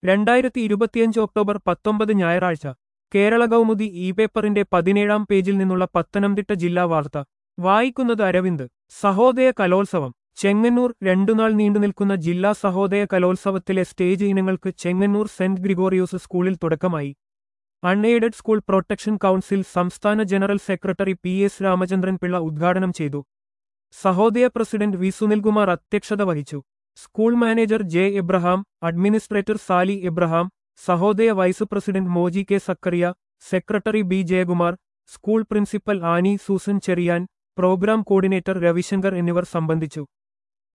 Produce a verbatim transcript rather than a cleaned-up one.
രണ്ടായിരത്തി ഇരുപത്തിയഞ്ച് ഒക്ടോബർ പത്തൊമ്പത് ഞായറാഴ്ച കേരള കൗമുദി ഇ പേപ്പറിന്റെ പതിനേഴാം പേജിൽ നിന്നുള്ള പത്തനംതിട്ട ജില്ലാ വാർത്ത വായിക്കുന്നത് അരവിന്ദ്. സഹോദയ കലോത്സവം ചെങ്ങന്നൂർ. രണ്ടുനാൾ നീണ്ടുനിൽക്കുന്ന ജില്ലാ സഹോദയ കലോത്സവത്തിലെ സ്റ്റേജ് ഇനങ്ങൾക്ക് ചെങ്ങന്നൂർ സെന്റ് ഗ്രിഗോറിയോസ് സ്കൂളിൽ തുടക്കമായി. അൺഎയ്ഡഡ് സ്കൂൾ പ്രൊട്ടക്ഷൻ കൗൺസിൽ സംസ്ഥാന general secretary P S Ramachandran Pillai ഉദ്ഘാടനം ചെയ്തു. സഹോദയ പ്രസിഡന്റ് വി സുനിൽകുമാർ അധ്യക്ഷത വഹിച്ചു. School manager J Abraham, administrator Sally Abraham, Sahodaya vice president Moji K Zachariah, secretary B Jayakumar, school principal Annie Susan Cherian, programme coordinator Ravishankar എന്നിവർ സംബന്ധിച്ചു.